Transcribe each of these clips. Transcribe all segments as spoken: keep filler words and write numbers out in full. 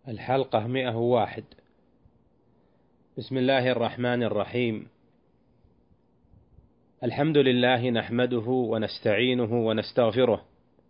الحلقة مئة وواحد. بسم الله الرحمن الرحيم. الحمد لله نحمده ونستعينه ونستغفره،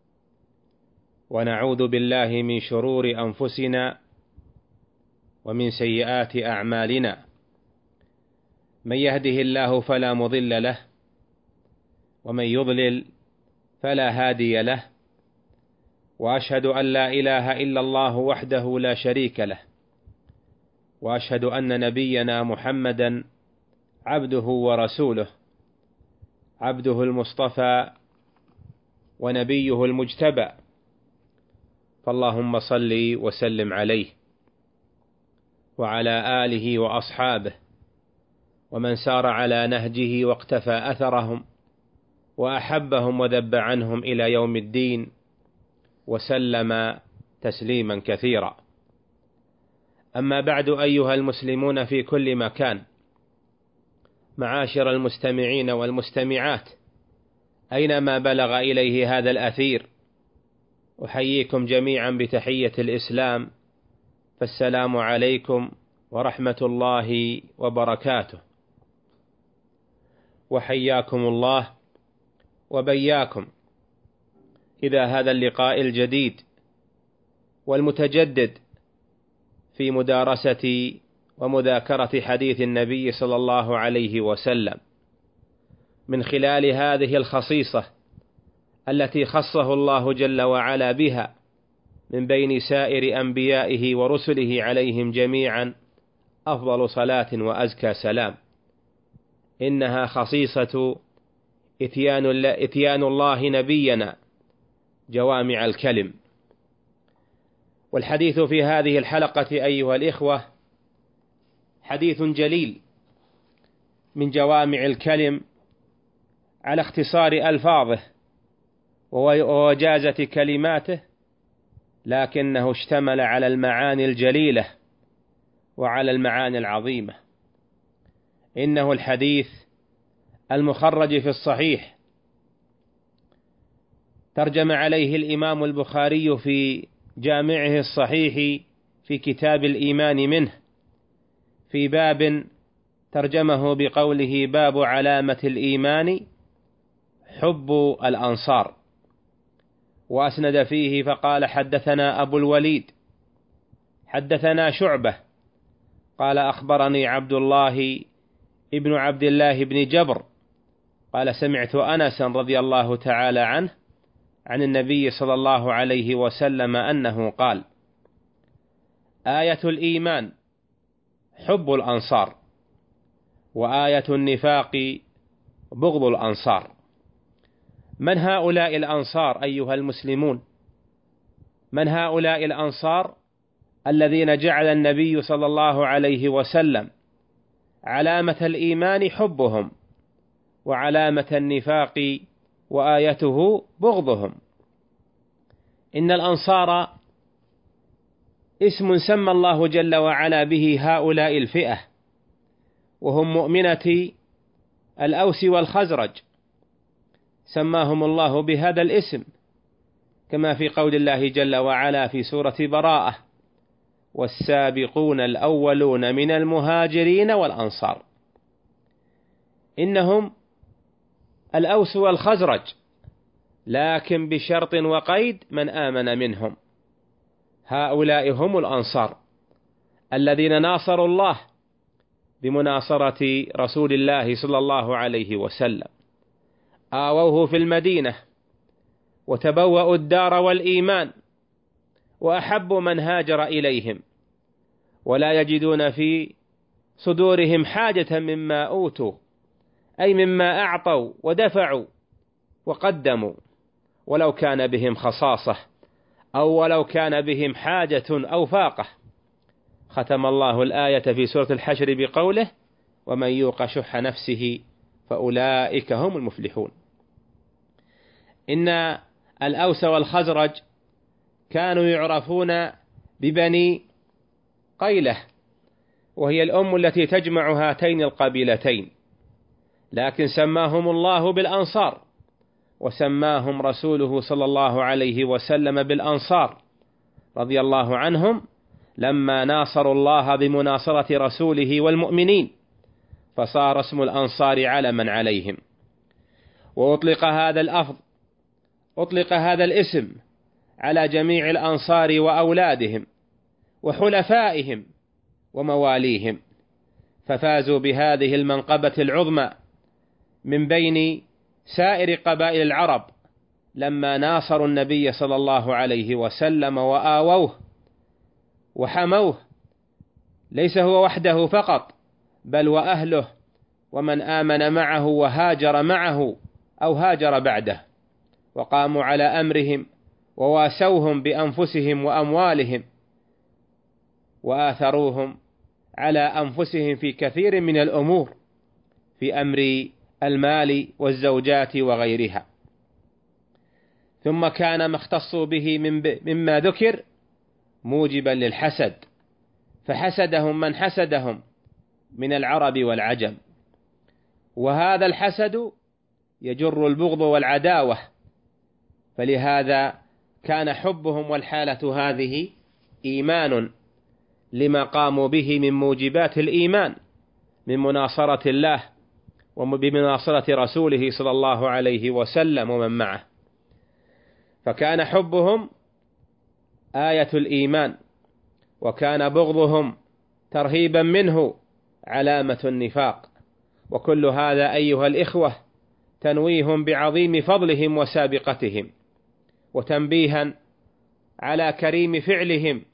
ونعوذ بالله من شرور أنفسنا ومن سيئات أعمالنا. من يهده الله فلا مضل له، ومن يضلل فلا هادي له، وأشهد أن لا إله إلا الله وحده لا شريك له، وأشهد أن نبينا محمدا عبده ورسوله، عبده المصطفى ونبيه المجتبى، فاللهم صل وسلم عليه وعلى آله وأصحابه ومن سار على نهجه واقتفى أثرهم وأحبهم وذب عنهم إلى يوم الدين، وسلم تسليما كثيرا. أما بعد، أيها المسلمون في كل مكان، معاشر المستمعين والمستمعات أينما بلغ إليه هذا الأثير، أحييكم جميعا بتحية الإسلام، فالسلام عليكم ورحمة الله وبركاته. وحياكم الله وبياكم إلى هذا اللقاء الجديد والمتجدد في مدارسة ومذاكرة حديث النبي صلى الله عليه وسلم، من خلال هذه الخصيصة التي خصه الله جل وعلا بها من بين سائر أنبيائه ورسله عليهم جميعا أفضل صلاة وأزكى سلام. إنها خصيصة إتيان الله نبينا جوامع الكلم. والحديث في هذه الحلقة أيها الإخوة حديث جليل من جوامع الكلم على اختصار ألفاظه ووجازة كلماته، لكنه اشتمل على المعاني الجليلة وعلى المعاني العظيمة. إنه الحديث المخرج في الصحيح، ترجم عليه الإمام البخاري في جامعه الصحيح في كتاب الإيمان منه، في باب ترجمه بقوله: باب علامة الإيمان حب الأنصار. وأسند فيه فقال: حدثنا أبو الوليد حدثنا شعبة قال: أخبرني عبد الله ابن عبد الله بن جبر قال: سمعت أنس رضي الله تعالى عنه عن النبي صلى الله عليه وسلم أنه قال: آية الإيمان حب الأنصار، وآية النفاق بغض الأنصار. من هؤلاء الأنصار أيها المسلمون؟ من هؤلاء الأنصار الذين جعل النبي صلى الله عليه وسلم علامة الإيمان حبهم، وعلامة النفاق وآيته بغضهم؟ إن الأنصار اسم سمى الله جل وعلا به هؤلاء الفئة، وهم مؤمنة الأوس والخزرج، سماهم الله بهذا الاسم كما في قول الله جل وعلا في سورة براءة: والسابقون الأولون من المهاجرين والأنصار. إنهم الأوس والخزرج، لكن بشرط وقيد: من آمن منهم. هؤلاء هم الأنصار الذين ناصروا الله بمناصرة رسول الله صلى الله عليه وسلم، آووه في المدينة وتبوأوا الدار والإيمان، وأحبوا من هاجر إليهم، ولا يجدون في صدورهم حاجة مما أوتوا، أي مما أعطوا ودفعوا وقدموا، ولو كان بهم خصاصة أو ولو كان بهم حاجة أو فاقة. ختم الله الآية في سورة الحشر بقوله: ومن يوق شح نفسه فأولئك هم المفلحون. إن الأوس والخزرج كانوا يعرفون ببني قيلة، وهي الأم التي تجمع هاتين القبيلتين، لكن سماهم الله بالأنصار، وسماهم رسوله صلى الله عليه وسلم بالأنصار رضي الله عنهم، لما ناصروا الله بمناصرة رسوله والمؤمنين، فصار اسم الأنصار علما عليهم. وأطلق هذا الأفضل أطلق هذا الاسم على جميع الأنصار وأولادهم وحلفائهم ومواليهم، ففازوا بهذه المنقبة العظمى من بين سائر قبائل العرب لما ناصروا النبي صلى الله عليه وسلم وآووه وحموه، ليس هو وحده فقط، بل وأهله ومن آمن معه وهاجر معه أو هاجر بعده، وقاموا على أمرهم وواسوهم بأنفسهم وأموالهم، وآثروهم على أنفسهم في كثير من الأمور، في أمر المال والزوجات وغيرها. ثم كان ما اختصوا به مما ذكر موجبا للحسد، فحسدهم من حسدهم من العرب والعجم، وهذا الحسد يجر البغض والعداوة، فلهذا كان حبهم والحالة هذه إيمان لما قاموا به من موجبات الإيمان من مناصرة الله وبمناصرة رسوله صلى الله عليه وسلم ومن معه، فكان حبهم آية الإيمان، وكان بغضهم ترهيبا منه علامة النفاق. وكل هذا أيها الإخوة تنويهم بعظيم فضلهم وسابقتهم، وتنبيها على كريم فعلهم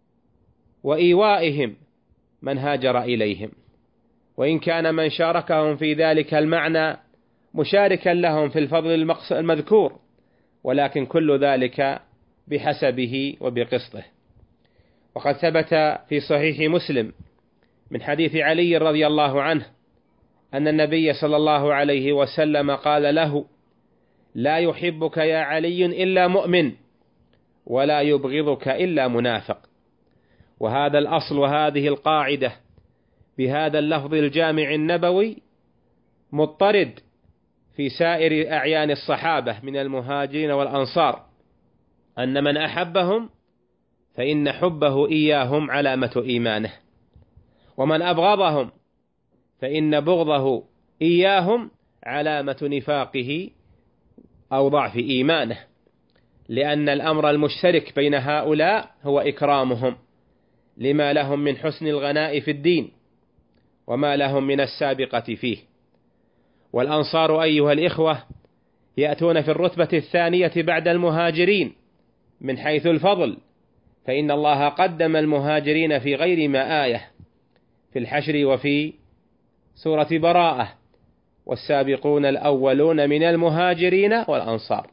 وإيوائهم من هاجر إليهم، وإن كان من شاركهم في ذلك المعنى مشاركا لهم في الفضل المذكور، ولكن كل ذلك بحسبه وبقسطه. وقد ثبت في صحيح مسلم من حديث علي رضي الله عنه أن النبي صلى الله عليه وسلم قال له: لا يحبك يا علي إلا مؤمن، ولا يبغضك إلا منافق. وهذا الأصل وهذه القاعدة بهذا اللفظ الجامع النبوي مضطرد في سائر أعيان الصحابة من المهاجرين والأنصار، أن من أحبهم فإن حبه إياهم علامة إيمانه، ومن أبغضهم فإن بغضه إياهم علامة نفاقه أو ضعف إيمانه، لأن الأمر المشترك بين هؤلاء هو إكرامهم لما لهم من حسن الغناء في الدين وما لهم من السابقة فيه. والأنصار أيها الإخوة يأتون في الرتبة الثانية بعد المهاجرين من حيث الفضل، فإن الله قدم المهاجرين في غير ما آية في الحشر وفي سورة براءة: والسابقون الأولون من المهاجرين والأنصار.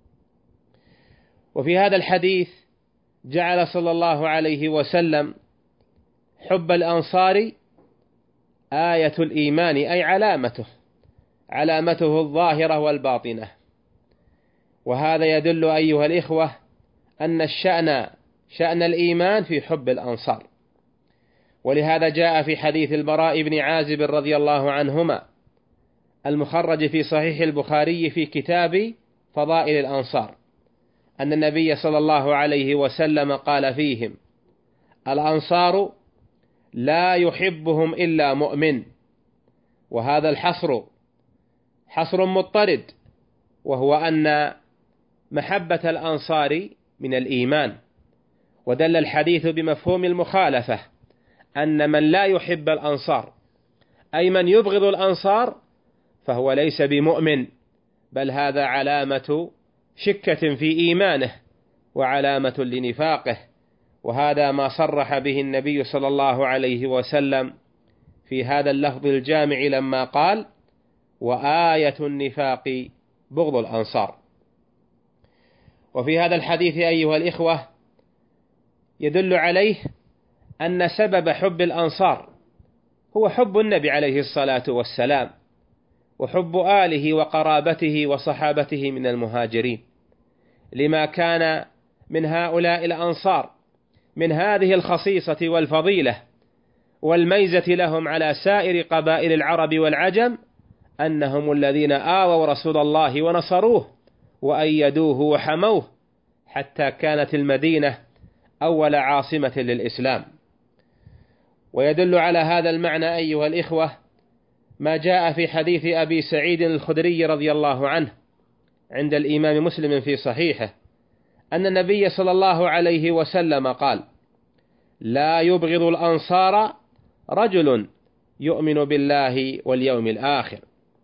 وفي هذا الحديث جعل صلى الله عليه وسلم حب الأنصار آية الإيمان، أي علامته علامته الظاهرة والباطنة. وهذا يدل أيها الإخوة أن الشأن شأن الإيمان في حب الأنصار. ولهذا جاء في حديث البراء بن عازب رضي الله عنهما المخرج في صحيح البخاري في كتاب فضائل الأنصار أن النبي صلى الله عليه وسلم قال فيهم: الأنصار لا يحبهم إلا مؤمن. وهذا الحصر حصر مضطرد، وهو أن محبة الأنصار من الإيمان. ودل الحديث بمفهوم المخالفة أن من لا يحب الأنصار، أي من يبغض الأنصار، فهو ليس بمؤمن، بل هذا علامة شكة في إيمانه وعلامة لنفاقه. وهذا ما صرح به النبي صلى الله عليه وسلم في هذا اللفظ الجامع لما قال: وآية النفاق بغض الأنصار. وفي هذا الحديث أيها الإخوة يدل عليه أن سبب حب الأنصار هو حب النبي عليه الصلاة والسلام، وحب آله وقرابته وصحابته من المهاجرين، لما كان من هؤلاء الأنصار من هذه الخصيصة والفضيلة والميزة لهم على سائر قبائل العرب والعجم، أنهم الذين آووا رسول الله ونصروه وأيدوه وحموه، حتى كانت المدينة أول عاصمة للإسلام. ويدل على هذا المعنى أيها الإخوة ما جاء في حديث أبي سعيد الخدري رضي الله عنه عند الإمام مسلم في صحيحه أن النبي صلى الله عليه وسلم قال: لا يبغض الأنصار رجل يؤمن بالله واليوم الآخر.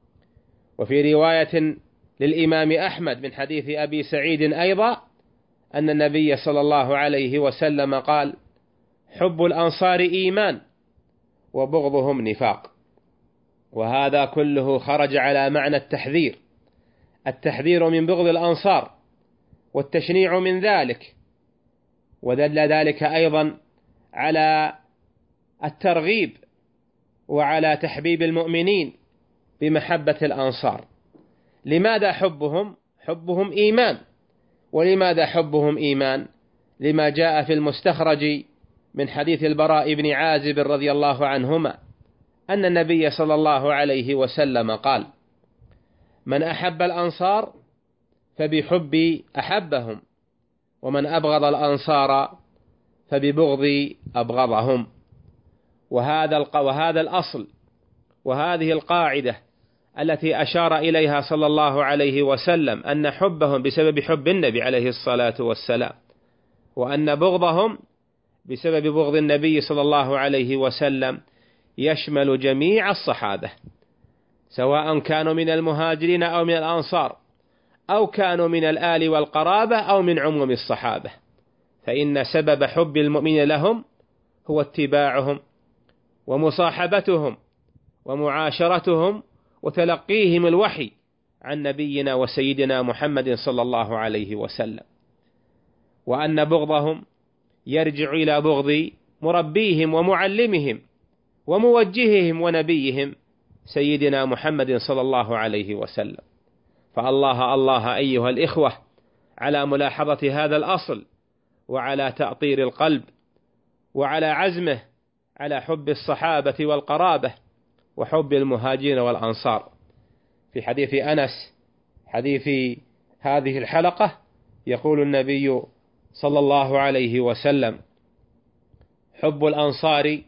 وفي رواية للإمام أحمد من حديث أبي سعيد أيضا أن النبي صلى الله عليه وسلم قال: حب الأنصار إيمان وبغضهم نفاق. وهذا كله خرج على معنى التحذير، التحذير من بغض الأنصار والتشنيع من ذلك، ودل ذلك أيضا على الترغيب وعلى تحبيب المؤمنين بمحبة الأنصار. لماذا حبهم؟ حبهم إيمان. ولماذا حبهم إيمان؟ لما جاء في المستخرج من حديث البراء بن عازب رضي الله عنهما أن النبي صلى الله عليه وسلم قال: من أحب الأنصار فبحبي أحبهم، ومن أبغض الأنصار فببغضي أبغضهم. وهذا وهذا الأصل وهذه القاعدة التي أشار إليها صلى الله عليه وسلم أن حبهم بسبب حب النبي عليه الصلاة والسلام، وأن بغضهم بسبب بغض النبي صلى الله عليه وسلم، يشمل جميع الصحابة سواء كانوا من المهاجرين أو من الأنصار، أو كانوا من الآل والقرابة أو من عموم الصحابة، فإن سبب حب المؤمن لهم هو اتباعهم ومصاحبتهم ومعاشرتهم وتلقيهم الوحي عن نبينا وسيدنا محمد صلى الله عليه وسلم. وأن بغضهم يرجع إلى بغض مربيهم ومعلمهم وموجههم ونبيهم سيدنا محمد صلى الله عليه وسلم. فالله الله أيها الإخوة على ملاحظة هذا الأصل، وعلى تأطير القلب، وعلى عزمه على حب الصحابة والقرابة وحب المهاجرين والأنصار. في حديث أنس حديث هذه الحلقة يقول النبي صلى الله عليه وسلم: حب الأنصار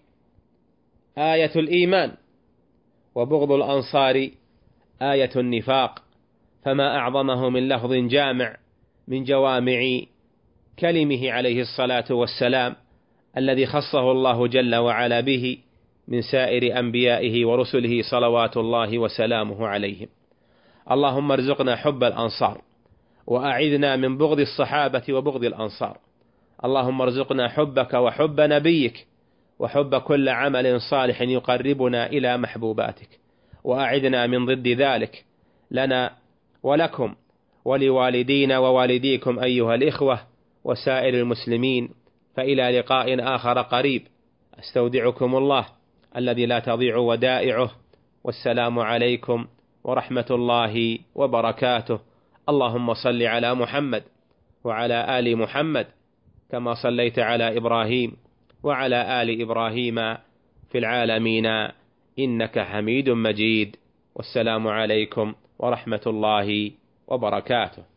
آية الإيمان، وبغض الأنصار آية النفاق. فما أعظمه من لفظ جامع من جوامع كلمه عليه الصلاة والسلام الذي خصه الله جل وعلا به من سائر أنبيائه ورسله صلوات الله وسلامه عليهم. اللهم ارزقنا حب الأنصار، وأعذنا من بغض الصحابة وبغض الأنصار. اللهم ارزقنا حبك وحب نبيك وحب كل عمل صالح يقربنا إلى محبوباتك، وأعذنا من ضد ذلك لنا ولكم ولوالدينا ووالديكم أيها الإخوة وسائر المسلمين. فإلى لقاء آخر قريب، أستودعكم الله الذي لا تضيع ودائعه، والسلام عليكم ورحمة الله وبركاته. اللهم صل على محمد وعلى آل محمد كما صليت على إبراهيم وعلى آل إبراهيم في العالمين إنك حميد مجيد. والسلام عليكم ورحمة الله وبركاته.